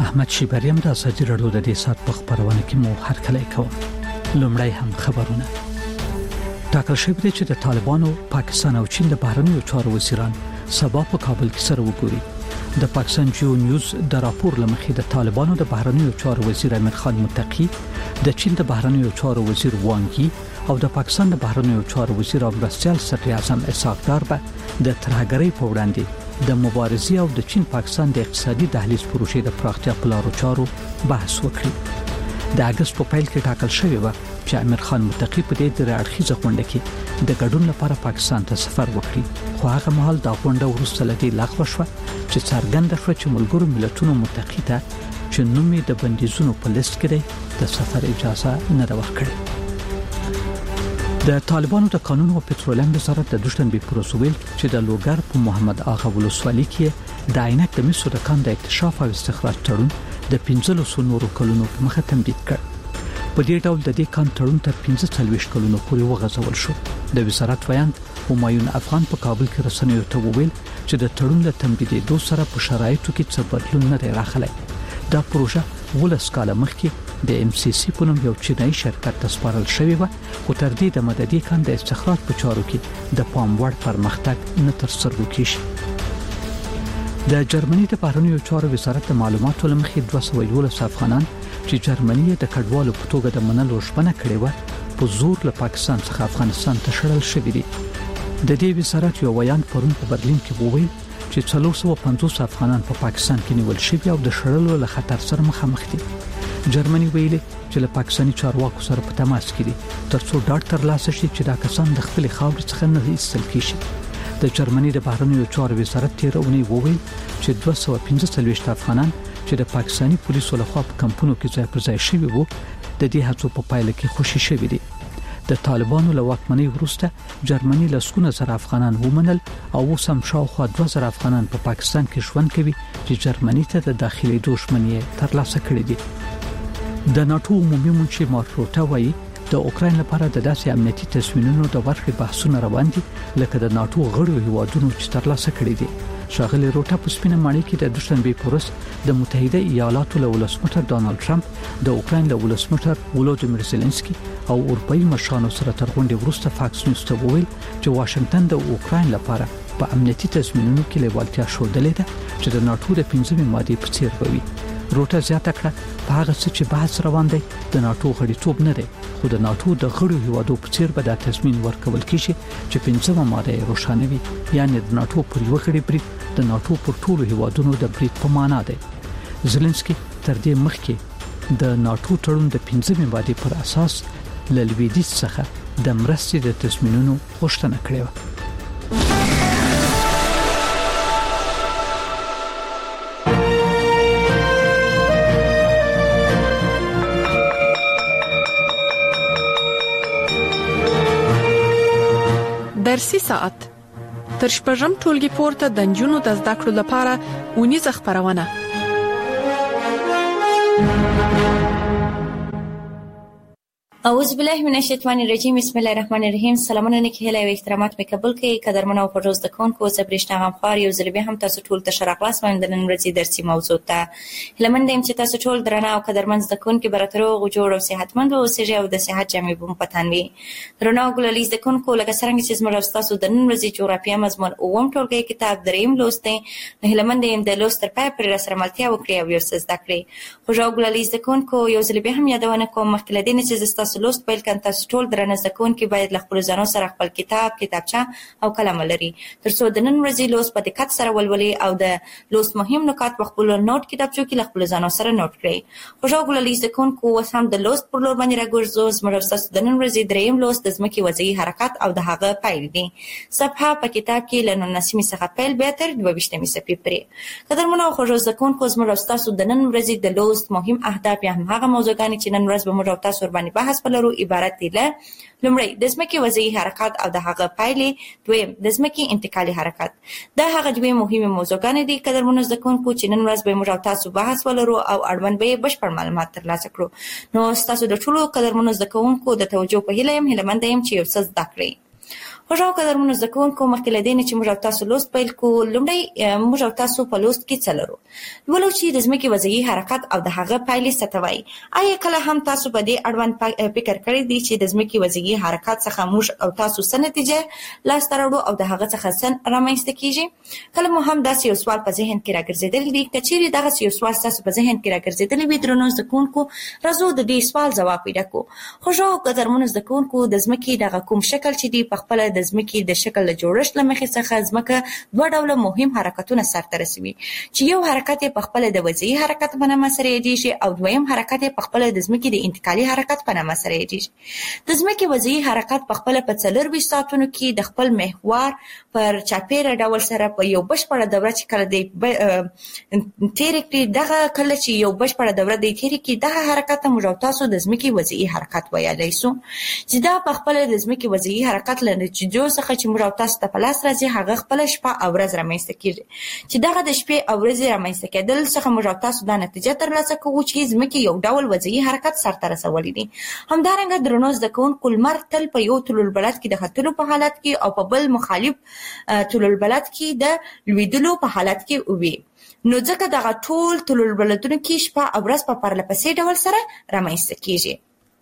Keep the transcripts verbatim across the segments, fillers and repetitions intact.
احمد شیبریم د ازادي راډیو د دې سات په خبرونه کې مو هرکلی کوم. لومړی هم خبرونه. ټاکل شوی دی چې د طالبانو پاکستان او چین د بهرنیو چارو وزیران سبا په کابل کې سره وګوري. د پاکستان جیو نیوز د راپور لمخې د طالبانو د بهرنیو چارو وزیر امیر خان متقی، د چین د بهرنیو چارو وزیر وانګ یی او د پاکستان د بهرنیو چارو وزیر او مرستیال صدر اعظم اسحاق ډار به د ترهګرۍ په وړاندې د مبارزې او د چین پاکستان د اقتصادي دهلیز پروژې د پراختیا په لارو چارو بحث وکړي. د اگست په پیل کې ټاکل شوی و چې امیر خان متقی په دې درې اړخیزه غونډه کې د ګډون لپاره پاکستان ته سفر وکړي، خو هغه مهال دا غونډه وروسته لدی لغوه شوه چې څرګنده شوه چې ملګرو ملتونو متقی ته چې نوم یې د بندیزونو په لیست کې دی د سفر اجازه نه ده ورکړې. د طالبانو د قانون او پټرولیم وزارت د دوشنبه پر ورځ ویل چې د لوګر په محمد اغا ولسوالۍ کې د عینک د مسو د کان د اکتشاف او استخراج تړون د پنځلسو نورو کلونو په مخه تمدید کړ. په دې ډول د دې کان تړون تر پنځه څلوېښت کلونو پورې وغځول شو. د وزارت ویاند همایون افغان په کابل کې رسنیو ته وویل چې د تړون له تمدیدېدو سره په شرایطو کې څه بدلون نه دی راغلی. دا پروژه ولس کاله مخکې د ام سی سی په نوم یو چینایي شرکت ته سپارل شوې و، خو تر دې د مددي کان د استخراج په چارو کې د پام وړ پرمختګ نه تر سترګو کېږي. د جرمني د بهرنیو چارو وزارت د معلوماتو لمخې دوه سوه یولس افغانان چې جرمني د کډوالو په توګه د منلو ژمنه کړې و په زور له پاکستان څخه افغانستان ته شړل شوي دي. د دې وزارت یو ویان پرون په برلین کې وویل چې څلور سوه پنځوس افغانان په پاکستان کې نیول شوي او د شړلو له خطر سره مخامخ دي. جرمني ویلي چې له پاکستاني چارواکو سره په تماس کې دي ترڅو ډاډ ترلاسه شي چې دا کسان د خپل خاورې څخه نه ایستل کیږي. د جرمني د بهرنیو چارو وزارت تیرونی وویل چې دوه سوه پنځه څلوېښت افغانان چې د پاکستاني پولیسو لخوا په کمپونو کې ځای پر ځای شوي وو د دې هڅو په پایله کې خوشي شوي دي. د طالبانو له واکمنۍ وروسته جرمني لسګونه زره افغانان ومنل او اوس هم شاوخوا دوه زره افغانان په پا پاکستان کې ژوند کوي چې جرمني ته د داخلي دښمنۍ ترلاسه کړې دي. د ناتو عمومي منشي مارک روټه وایي د اوکراین لپاره د داسې امنیتي تصمیمونو د ورکړې بحثونه روان دي لکه د ناتو غړو هیوادونو چې ترلاسه کړي دي. ښاغلي روټه په سپینه ماڼۍ کې د دوشنبه په ورځ د متحده ایالاتو له ولسمشر ډانلډ ټرمپ د اوکراین له ولسمشر ولودیمیر زيلنسکي او اروپאי مشرانو سره تر غونډې وروسته فاکس نیوز ته وویل چې واشنگټن د اوکراین لپاره په امنیتي تصمیمونو کې لیوالتیا ښودلې ده چې د ناتو د پنځمې مادې په څیر وي. روټه زیاته کړه په هغه څه چې بحث روان دی د ناتو غړیتوب نه دی، خو د ناتو د غړو هیوادو په څیر به دا تضمین ورکول کیږي چې پنځمه ماده روښانه وي، یعنی د ناتو پر یو غړي برید د ناتو پر ټولو هیوادونو د برید په معنا دی. زيلنسکي تر دې مخکې د ناتو تړون د پنځمې ماده پر اساس له لویدیځ څخه د مرستې د تضمینونو غوښتنه کړې و. درسي ساعت تر شپږم ټولګي پورته د نجونو د زده کړو لپاره ونیزه خبرونه. اعوذ بالله من الشیطان الرجیم. بسم الله الرحمن الرحیم. سلامونه نیکی هیله او احترامات مې قبول کړئ. قدرمن او پروز د کون کو زبرشتہ غمخوار یو ځل به هم تاسو ټول ته شرقلاس باندې نن ورځې درسي موضوع ته هلمند يم چې تاسو ټول درنه او قدرمن د کون کې براترو غوړ او صحتمند او سیجه او د صحت جامع بوم پتانوي درنه ګللیز د کون کو لکه څنګه چې زموږ تاسو د نن ورځې جغرافیه مضمون اوم ټولګي کتاب دریم لوستې هلمند يم د لوستر پای پر سره ملتیا وکړي او یو څه زده کړئ. خو ګللیز د کون کو یو ځل به هم یادونه کوم مخکې لدین چې تاسو لوست پیل کړئ تاسو ټول درنه زکون کې باید له خپل ځانو سره خپل کتاب، کتابچه او قلم ولري ترڅو د نن ورځې لوست په دقت سره ولولي او د لوست مهم نکات په خپل نوٹ کتابچو کې له خپل ځانو سره نوٹ کړئ. خوشاله لیز زکون کو اوس هم د لوست پر لور باندې راګرځو. زموږ تاسو د نن ورځې دریم لوست د ځمکې وضعي حرکت او د هغه پایل دي. صفحه په کتاب کې له نولسمې څخه پیل بیا تر دوه ویشتمې صفحې پورې. قدرمنو خوشاله زکون کو زموږ تاسو د نن ورځې د لوست مهم اهداف یا هم هغه موضوعګانې چې نن ورځ به موږ تاسو ور باندې بحث پلرو عبارت دي له لومړی د ځمکې وضعي حرکت او د هغه پایلې، دویم د ځمکې انتقالي حرکت. دا هغه دوه مهمه موضوعګانې دي قدرمنو زکونکو چې نن ورځ به موږ تاسو بحث ولرو او اړوند به بشپړ معلومات ترلاسه کړو. نو تاسو د ټولو قدرمنو زکونکو د توجه په هیله يم هیله مند یم چې یو څه زده کړئ. خوشاله قدرمنو زده کوونکو مخکې له دې نه چې موږ تاسو لوست پیل کوو لومړی موږ تاسو په لوست کې څه لرو ولو چې د ځمکې وضعي حرکت او د هغه پایلې څه ته وایي آیا کله هم تاسو په دې اړوند فکر کړی دی چې د ځمکې وضعي حرکت څخه موږ او تاسو څه نتیجه لاسته راوړو او د هغه څخه څه رامنځته کیږي کله مو هم داسې یو سوال په ذهن کې راګرځېدلی دی که چیرې دغسې یو سوال ستاسو په ذهن کې راګرځېدلی وي درنو زده کوونکو راځو د دې سوال ځواب پیدا کړو خوږو قدرمنو زده کوونکو د ځمکې دغه کوم شکل چې دی په خپله د ځمکې د شکل له جوړښت له مخې څخه ځمکه دوه ډوله مهم حرکتونه سرته رسوي چې یو حرکت یې په خپله د وضعي حرکت په نامه سره یادېږي او دویم حرکت یې په خپله د ځمکې د انتقالي حرکت په نامه سره یادېږي د ځمکې وضعي حرکت په خپله په څلرویشت ساعتونو کې د خپل محور پر چاپېره ډول سره په یو بشپړه دوره چې کله دی تېرې کړي دغه کله چې یو بشپړه دوره دی تېرې کړي دغه حرکت ته موږ او تاسو د ځمکې وضعي حرکت ویلی سو چې دا په خپله د ځمکې وضعي حرکت له نتیجو څخه چې موږ او تاسو ته په لاس راځي هغه خپله شپه او ورځ رامنځته کېږي چې دغه د شپې او ورځې رامنځته کېدل څخه موږ او تاسو دا نتیجه ترلاسه کوو چې ځمکې یو ډول وضعي حرکت سرته رسولی دی همدارنګه درنو زده کوونکو لمر تل په یو طولالبلد کې د ختلو په حالت کې او په بل مخالف طولالبلد کې د لوېدلو په حالت کې وي نو ځکه دغه ټول طولالبلدونو کې شپه او ورځ په پرله پسې ډول سره رامنځته کېږي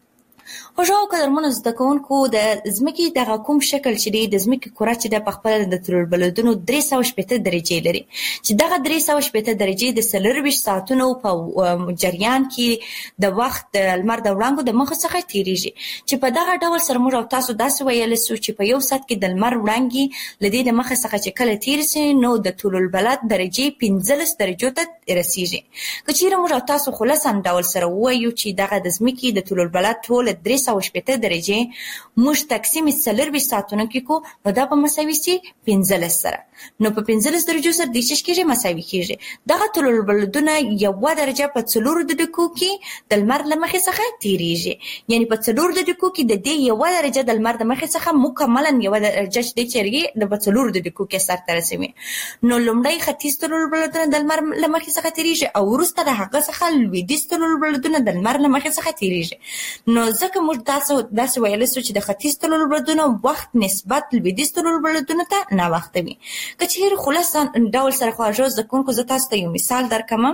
خوږو قدرمنو زده کوونکو د ځمکې دغه کوم شکل چې دی د ځمکې کره چې ده په خپله د طولالبلدونو درې سوه شپېته درجې لري چې دغه درې سوه شپېته درجې د څلرویشت ساعتونو په جریان کې د وخت د لمر د وړانګو د مخه څخه تېرېږي چې په دغه ډول سره موږ او تاسو داسې ویلی سو چې په یو ساعت کې د لمر وړانګې له دې د مخه څخه چې کله تېرې سي نو د طولالبلد درجې پنځلس درجو ته رسېږي که چیرې موږ او تاسو خلاصا ډول سره ووایو چې دغه د ځمکې د طولالبلد ټوله درې سوه شپېته درجې موږ تقسیم څلرویشت ساعتونو کې کو نو دا به مساوي سي پنځلس سره نو په پنځلس درجو سره د څه کېږي مساوي کېږي دغه طولالبلدونه یوه درجه په څلورو دقیقو کې د لمر له مخې څخه تېرېږي یعنې په څلورو دقیقو کې د دې یوه درجه د لمر د مخې څخه مکملا یوه درجه چې دی چېرېږي د په څلورو دقیقو کې سرته رسوي نو لومړی ختیځ طولالبلدونه د لمر له مخې څخه تېرېږي او وروسته د هغه څخه لوېدیځ طولالبلدونه د لمر له مخې څخه تېرېږي نو ځکه موږ تاسو داسې ویلی سو چې د ختیځ طولالبلدونو وخت نسبت لوېدیځ طولالبلدونو ته ناوخته وي که چیرې خلاصه ډول سره خواږه زده کوونکو زه تاسو ته یو مثال درکړم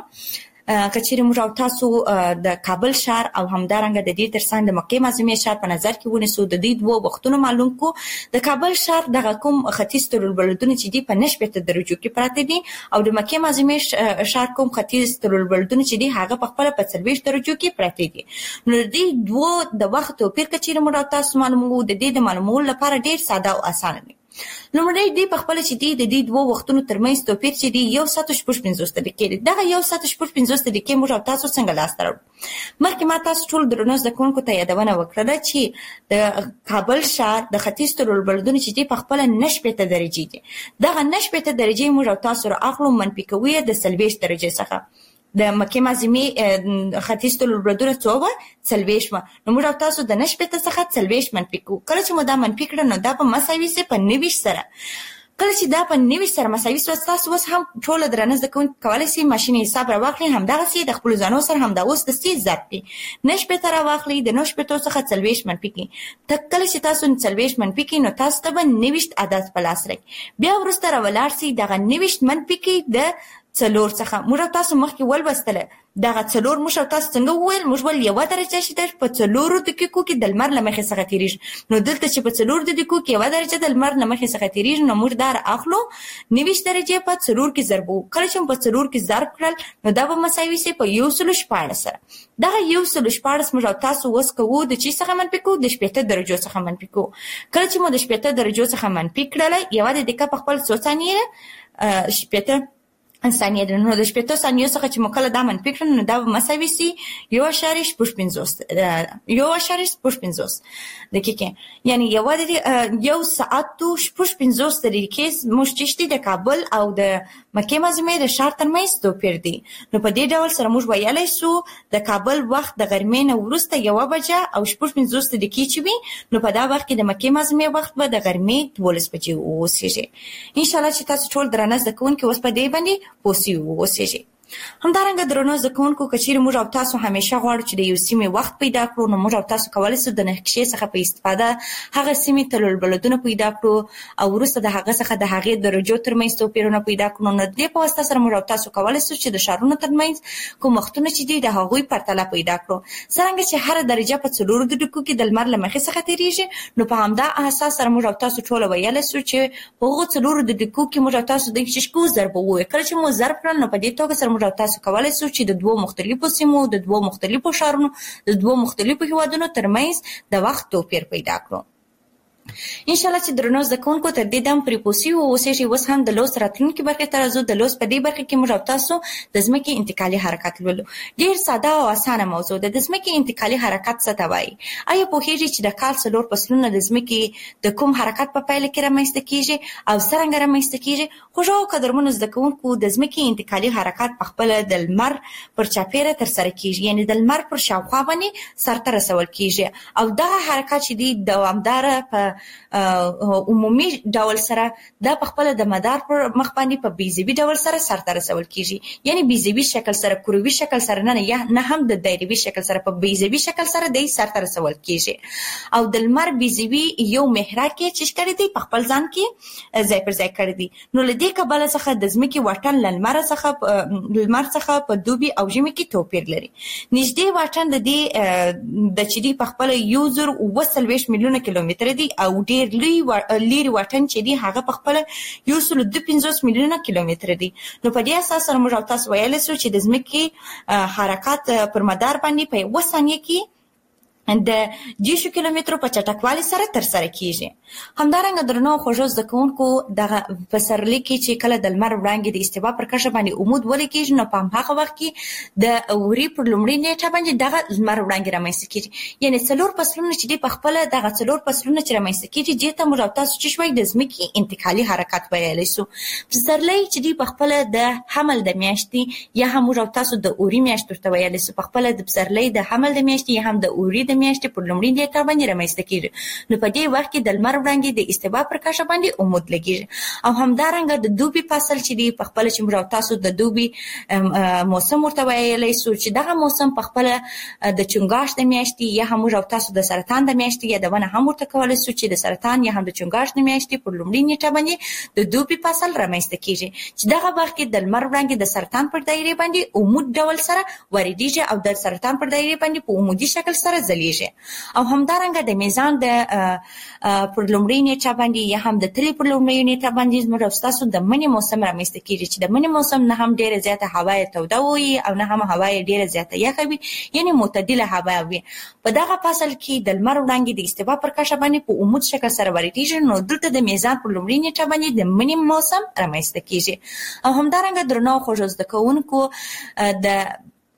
که چیرې موږ او تاسو د کابل ښار او همدارنګه د دې ترڅنګ د مکې معظمې ښار په نظر کې ونیسو د دې دوو وختونو معلوم کو د کابل ښار دغه کوم ختیځ طولالبلدونه چې دي په نه شپېته درجو کې پراته دي او د مکې معظمې ښار کوم ختیځ طولالبلدونه چې دي هغه په خپله په څلوېښت درجو کې پراته دي نو د دې دوو د وخت توپیر که چیرې موږ او تاسو معلوموو د دې د معلومولو لپاره ډېر ساده او اسانه دی لومړی دی په خپله چې دی د دې دوو وختونو ترمنځ توپیر چې دی یو ساعت او شپږ پنځوس دقیقې دی دغه یو ساعت او شپږ پنځوس دقیقې موږ او تاسو څنګه لاسته راوړو مخکې ما تاسو ټول درنو زده کوونکو ته یادونه وکړله چې د کابل ښار د ختیځ طولالبلدونه چې دی په خپله نه شپېته درجې دي دغه نه شپېته درجې موږ او تاسو رااخلو منفي کوو یې د څلوېښت درجې څخه د مکې معظمې ختیځ طولالبلدونه څو وه څلوېښت وه نو موږ او تاسو د نه شپېته څخه څلوېښت منفي کوو کله چې مو دا منفي کړه نو دا به مساوي سي په نوېښت سره کله چې دا په نوېښت سره مساوي سوه ستاسو اوس هم ټوله درانه زده کوونکي کولی سي ماشین حساب راواخلي همدغسې د خپلو ځانو سره همدا اوس د سي ضرب کړي نه شپېته راواخلئ د نه شپېتو څخه څلوېښت منفي کړي کله چې تاسو څلوېښت منفي کړي نو تاسو ته به نوېښت عدد په لاس راکړي بیا وروسته راولاړ سئ دغه نوېښت منفي کړي د څلور څخه موږ او تاسو مخکې ولوستله دغه څلور موږ او تاسو څنګه وویل موږ ویل یوه درجه چې ده په څلورو دقیقو کې د لمر له مخې څخه تېرېږي نو دلته چې په څلورو دقیقو کې یوه درجه د لمر له مخې څخه تېرېږي نو موږ دا رااخلو نوېښت درجې په څلور کې ضربو کله چې مو په څلور کې ضرب کړل نو دا به مساوي سي په یو سلو شپاړس سره دغه یو سلو شپاړس موږ او تاسو اوس کوو د چی څخه منفي کوو د شپېته درجو څخه منفي کوو کله چې مو د شپېته درجو څخه منفي کړله یوه د دقیقه په خپل څو ثانیې شپېته ثانیې ده نو د شپېتو ثانیو څخه چې مو کله دا منفي کړل نو دا به مساوي سي یو اعشاریه شپږ پنځوس یو اعشاریه شپږ پنځوس دقیقې یعنې یوه د یو ساعت و شپږ پنځوس دقیقې موږ چې شتي د کابل او د مکې معظمې د ښار ترمنځ توپیر دی نو په دې ډول سره موږ ویلی سو د کابل وخت د غرمې نه وروسته یوه بجه او شپږ پنځوس دقیقې چې وي نو په دا وخت کې د مکې معظمې وخت به د غرمې دولس بجې واوسېږي انشاءالله چې تاسو ټول درانه زده کوونکي اوس په دې باندې پوه سوي واوسېږي همدارنګه درنو زکونکو کچیر موږ او تاسو همیشه غواړو چې د یو سیمې وخت پیدا کړو، نو موږ او تاسو کولای شو د نقشې څخه په استفاده هغه سیمې تلل بلدونه پیدا کړو او وروسته د هغه څخه د هغې درجو ترمنځ توپیرونه پیدا کړو. نو د دې په واسطه سره موږ او تاسو کولای شو چې د شهرونو ترمنځ کوم وختونه چې دي د هغوی پرتله پیدا کړو. څنګه چې هر درجه په څلورو دقیقو کې د لمر له مخې څخه تیریږي، نو په همدا اساس سره موږ او تاسو ټول ویلی شو چې په هغو څلورو دقیقو کې موږ او تاسو د ششکو ضرب ووایو. کله چې مو ضرب کړل، نو په دې توګه سره موږ او تاسو کولای شو چې د دوو مختلفو سیمو، د دوو مختلفو شهرونو، د دوو مختلفو هیوادونو ترمنځ د وخت توپیر پیدا کړو. ان شاء الله چې درنو زکونکو تر دې دم پرې پوسی او اوسېږي اوس هم د لوس راتلونکي برخې ته راځو. د لوس په دې برخه کې موږ او تاسو د ځمکې انتقالي حرکت لولو. ډیر ساده او اسانه موضوع ده. د ځمکې انتقالي حرکت څه ته وایي؟ آیا پوهیږئ چې د کال څلور فصلونه د ځمکې د کوم حرکت په پیل کې رامنځته کیږي او څرنګه رامنځته کیږي؟ خو او قدرمنو زده کوونکو، د ځمکې انتقالي حرکت په خپل د لمر پر چاپیره تر سره کیږي، یعنی د لمر پر شاوخوا باندې سرته رسول کیږي او دا حرکت چې دی دوامداره په عمومي ډول سره دا په خپل د مدار پر مخ باندې په بیزوي ډول سره سرته رسول کیږي، یعنی بیزوي شکل سره، کروي شکل سره نه یا نه هم د دایروي شکل سره، په بیزوي شکل سره د سرته رسول کیږي. او د لمر بیزوي یو محرک چې کړی دی په خپل ځان کې ځای پر ځای کړی دی. نو له دې کبله څخه د ځمکې واټن له لمر څخه لمر څخه په دوبي او ژمي کې توپیر لري. نږدې واټن د دې د چې دی په خپل یو زر اوه څلوېښت میلیونه کیلومتره دی او ډیر لوی لري واټن چې دی هغه په خپل یو سل دوه پنځوس میلیونه کیلومتره دی. نو په دې اساس سره موږ تاسو ویلی شو چې د ځمکې حرکت پر مدار باندې په یوه ثانیه کې د دیشو کیلومترو په چټکوالي سره تر سره کیږي. همدارنګه درنو خوږو زده کوونکو، دغه پسرلي کې چې کله د لمر وړانګې د استوا پر کرښه باندې عمود ولیکېږي، نو په هغه وخت کې د وري پر لومړۍ نیټه باندې دغه لمر وړانګې رامنځته کیږي. یعنی څلور فصلونه چې دي په خپل دغه څلور فصلونه چې رامنځته کیږي، دې ته موږ تاسو چې شوي د ځمکې انتقالي حرکت ویلی شو. پسرلي چې دی په خپل د حمل د میاشتې یا هم موږ تاسو د اوري میاشت ورته ویلی شو، په خپل د پسرلي د حمل د میاشتې یا هم د اوري میاشتې پر لومړۍ نیټه باندې رامنځته کیږي. نو په دې وخت کې د لمر وړانګې د استوا پر کرښه باندې عمود لګیږي. او همدارنګه د دوبي فصل چې دی په خپل چې موږ تاسو د دوبي موسم ورته ویلی شو، چې دغه موسم په خپل د چنګاښ د میاشتې یا هم موږ تاسو د سرطان د میاشتې یا د ونه هم ورته کولی شو، چې د سرطان یا هم د چنګاښ د میاشتې پر لومړۍ نیټه باندې د دوبي فصل رامنځته کیږي، چې دغه وخت کې د لمر وړانګې د سرطان پر دایرې باندې عمود ډول سره وریدیږي او د سرطان پر دایرې باندې په عمودي شکل سره ځلیږي. او همدارنګه د میزان د پر لومړۍ نیټه باندې یا هم د تلې پر لومړۍ نیټه باندې زموږ تاسو د منی موسم رامنځته کیږي، چې د منی موسم نه هم ډیره زیاته هوا توده وي او نه هم هوا ډیره زیاته یخه وي، یعنی معتدله هوا وي. په دغه فصل کې د لمر وړانګې د استوا پر کرښه باندې په عمود شکل سره وریدیږي، نو دلته د میزان پر لومړۍ نیټه باندې د منی موسم رامنځته کیږي. او همدارنګه درنو خوږو زده کوونکو، د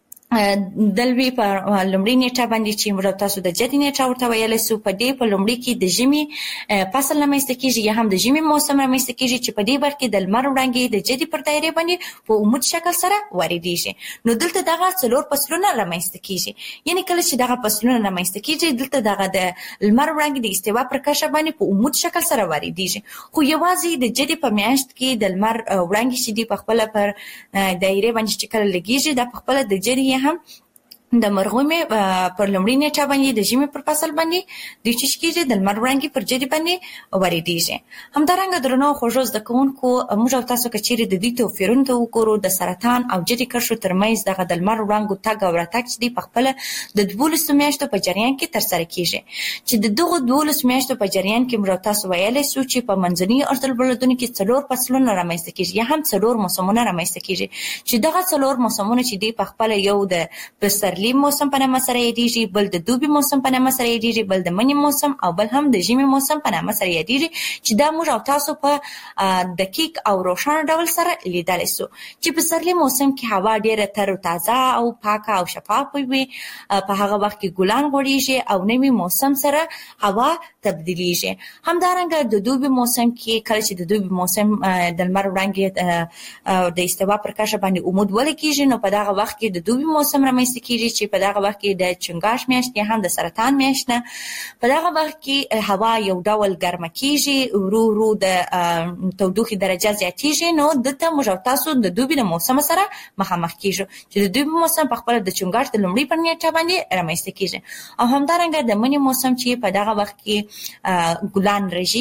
دلوي په لومړۍ نیټه باندې چې موږ تاسو د جدي نیټه ورته ویلی شو، په دې په لومړۍ کې د ژمي فصل رامنځته کیږي یا هم د ژمي موسم رامنځته کیږي، چې په دې برخه کې د لمر وړانګې د جدي پر دایرې باندې په عمود شکل سره واردېږي. نو دلته دغه څلور فصلونه رامنځته کیږي، یعنی کله چې دغه فصلونه رامنځته کیږي، دلته دغه د لمر وړانګې د استوا پر کرښه باندې په عمود شکل سره واردېږي. خو یوازې د جدي په میاشت کې د لمر وړانګې چې دی په خپل پر دایرې باندې چې کله لګیږي، دا په خپل د جدي هم د مرغومي پر لومړۍ نیټه باندې د ژمي پر فصل باندې د چش کېږي، د لمر وړانګې پر جدي باندې وریدېږي. همدارنګه درنو خوږو زده کوونکو، موږ او تاسو که چیرې د دې توپیرونو ته وګورو، د سرطان او جدي کرښو ترمنځ دغه د لمر وړانګو تګ او راتګ چې دی په خپله د دولسو میاشتو په جریان کې ترسره کیږي، چې د دغو دولسو میاشتو په جریان کې موږ تاسو ویلی شو چې په منځني ارضالبلدونو کې څلور فصلونه رامنځته کیږي یا هم څلور موسمونه رامنځته کیږي، چې دغه څلور موسمونه چې دی په خپله یو د پسرلي موسم په نامه سره یادیږي، بل د دوبي موسم په نامه سره یادیږي، بل د مني موسم او بل هم د ژمي موسم په نامه سره یادیږي، چې دا موږ او تاسو په دقیق او روښانه ډول سره لیدلی شو. چې پسرلي موسم کې هوا ډیره تر او تازه او پاکه او شفافه وي، په هغه وخت کې ګلان غوړیږي او نوي موسم سره هوا تبدیلیږي. همدارنګه د دوبي موسم کې کله چې د دوبي موسم د لمر وړانګې د استوا پر کرښه باندې عمود ولګیږي، نو په دغه وخت کې د دوبي موسم رامنځته کیږي، راځي چې په دغه وخت کې د چنګاش میاشت یا هم د سرطان میاشت نه په دغه وخت کې هوا یو ډول ګرمه کیږي، ورو ورو د تودوخې درجه زیاتیږي، نو دته موږ تاسو د دوبي د موسم سره مخامخ کیږو چې د دوبي موسم په خپل د چنګاش د لومړي پر نیټه باندې رامنځته کیږي. او همدارنګه د مني موسم چې په دغه وخت کې ګلان رژي